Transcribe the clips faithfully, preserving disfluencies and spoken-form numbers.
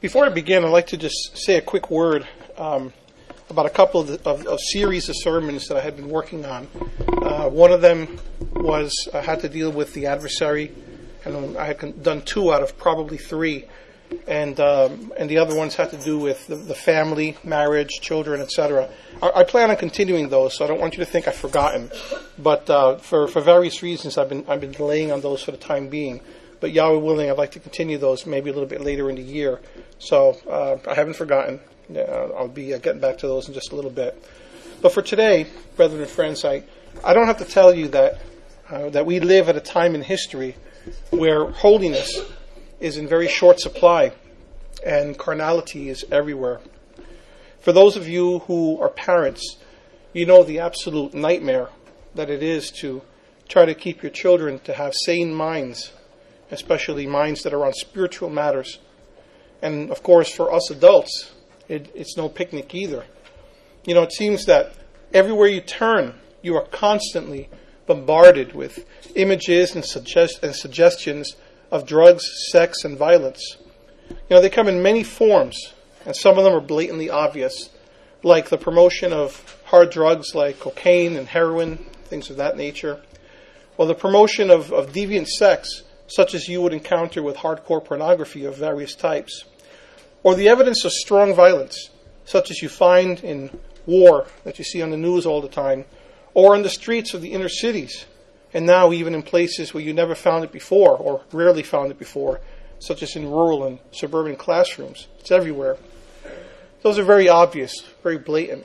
Before I begin, I'd like to just say a quick word um, about a couple of, the, of, of series of sermons that I had been working on. Uh, one of them was I had to deal with the adversary, and I had done two out of probably three, and um, and the other ones had to do with the, the family, marriage, children, et cetera. I, I plan on continuing those, so I don't want you to think I've forgotten. But uh, for for various reasons, I've been I've been delaying on those for the time being. But Yahweh willing, I'd like to continue those maybe a little bit later in the year. So uh, I haven't forgotten. Uh, I'll be uh, getting back to those in just a little bit. But for today, brethren and friends, I, I don't have to tell you that uh, that we live at a time in history where holiness is in very short supply and carnality is everywhere. For those of you who are parents, you know the absolute nightmare that it is to try to keep your children to have sane minds, especially minds that are on spiritual matters. And of course, for us adults, it, it's no picnic either. You know, it seems that everywhere you turn, you are constantly bombarded with images and, suggest- and suggestions of drugs, sex, and violence. You know, they come in many forms, and some of them are blatantly obvious, like the promotion of hard drugs like cocaine and heroin, things of that nature, or the promotion of, of deviant sex, such as you would encounter with hardcore pornography of various types, or the evidence of strong violence, such as you find in war that you see on the news all the time, or in the streets of the inner cities, and now even in places where you never found it before, or rarely found it before, such as in rural and suburban classrooms. It's everywhere. Those are very obvious, very blatant.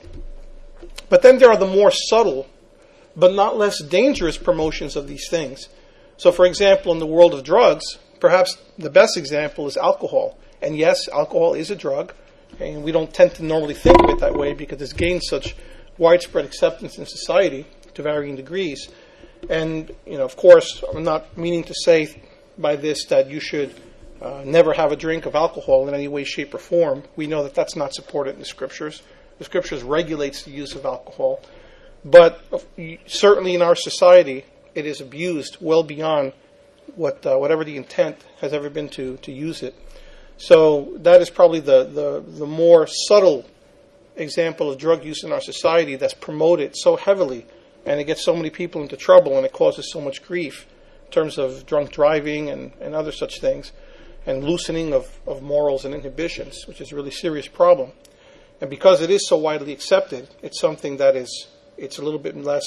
But then there are the more subtle, but not less dangerous promotions of these things. So, for example, in the world of drugs, perhaps the best example is alcohol. And yes, alcohol is a drug, and we don't tend to normally think of it that way because it's gained such widespread acceptance in society to varying degrees. And, you know, of course, I'm not meaning to say by this that you should uh, never have a drink of alcohol in any way, shape, or form. We know that that's not supported in the Scriptures. The Scriptures regulates the use of alcohol. But certainly in our society, it is abused well beyond what uh, whatever the intent has ever been to, to use it. So that is probably the, the, the more subtle example of drug use in our society that's promoted so heavily, and it gets so many people into trouble, and it causes so much grief in terms of drunk driving and, and other such things, and loosening of, of morals and inhibitions, which is a really serious problem. And because it is so widely accepted, it's something that is, it's a little bit less...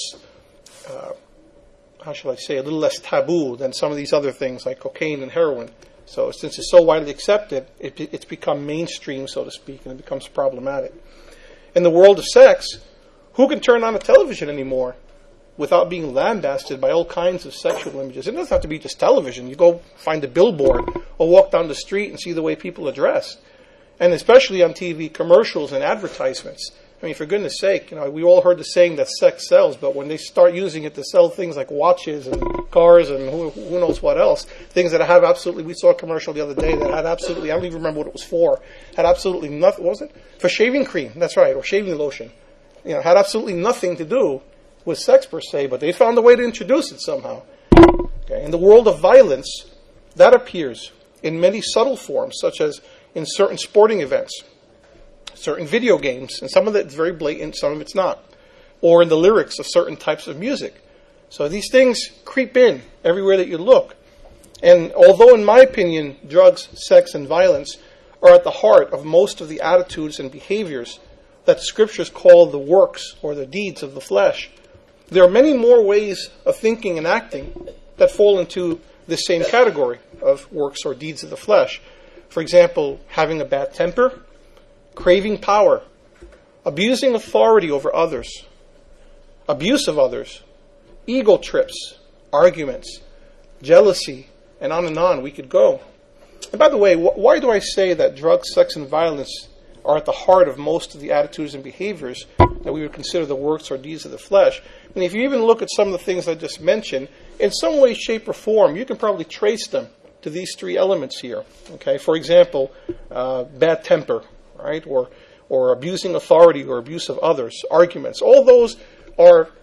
Uh, how shall I say, a little less taboo than some of these other things like cocaine and heroin. So since it's so widely accepted, it, it's become mainstream, so to speak, and it becomes problematic. In the world of sex, who can turn on a television anymore without being lambasted by all kinds of sexual images? It doesn't have to be just television. You go find a billboard or walk down the street and see the way people are dressed. And especially on T V commercials and advertisements. I mean, for goodness sake, you know, we all heard the saying that sex sells, but when they start using it to sell things like watches and cars and who, who knows what else, things that have absolutely, we saw a commercial the other day that had absolutely, I don't even remember what it was for, had absolutely nothing, what was it? For shaving cream, that's right, or shaving lotion. You know, had absolutely nothing to do with sex per se, but they found a way to introduce it somehow. Okay. In the world of violence, that appears in many subtle forms, such as in certain sporting events, certain video games, and some of it's very blatant, some of it's not, or in the lyrics of certain types of music. So these things creep in everywhere that you look. And although, in my opinion, drugs, sex, and violence are at the heart of most of the attitudes and behaviors that the Scriptures call the works or the deeds of the flesh, there are many more ways of thinking and acting that fall into this same category of works or deeds of the flesh. For example, having a bad temper, craving power, abusing authority over others, abuse of others, ego trips, arguments, jealousy, and on and on we could go. And by the way, wh- why do I say that drugs, sex, and violence are at the heart of most of the attitudes and behaviors that we would consider the works or deeds of the flesh? And if you even look at some of the things I just mentioned, in some way, shape, or form, you can probably trace them to these three elements here. Okay, for example, uh, bad temper, right, or or abusing authority or abuse of others, arguments. All those are